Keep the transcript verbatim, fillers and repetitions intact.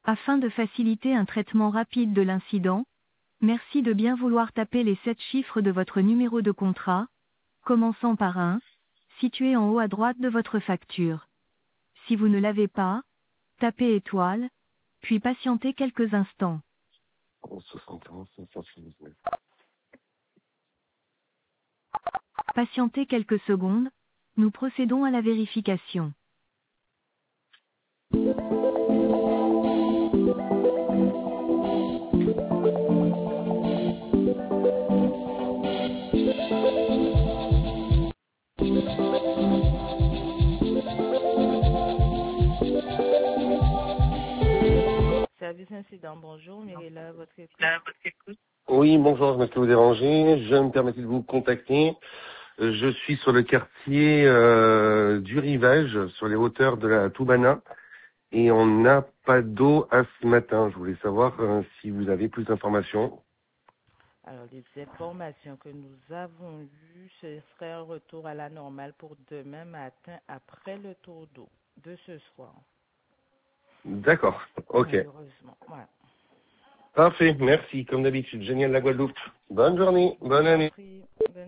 Afin de faciliter un traitement rapide de l'incident, merci de bien vouloir taper les sept chiffres de votre numéro de contrat, commençant par un, situé en haut à droite de votre facture. Si vous ne l'avez pas, tapez étoile, puis patientez quelques instants. soixante et onze, cinq cent soixante-dix-neuf. Patientez quelques secondes, nous procédons à la vérification. Service incident, bonjour, Mirella, votre écoute. Oui, bonjour, je ne peux vous déranger. Je me permettais de vous contacter. Je suis sur le quartier euh, du Rivage, sur les hauteurs de la Toubana, et on n'a pas d'eau à ce matin. Je voulais savoir euh, si vous avez plus d'informations. Alors, les informations que nous avons eues, ce serait un retour à la normale pour demain matin après le tour d'eau de ce soir. D'accord, ok. Malheureusement, voilà. Parfait, merci, comme d'habitude. Génial la Guadeloupe. Bonne journée, bonne Je vous en année. prie.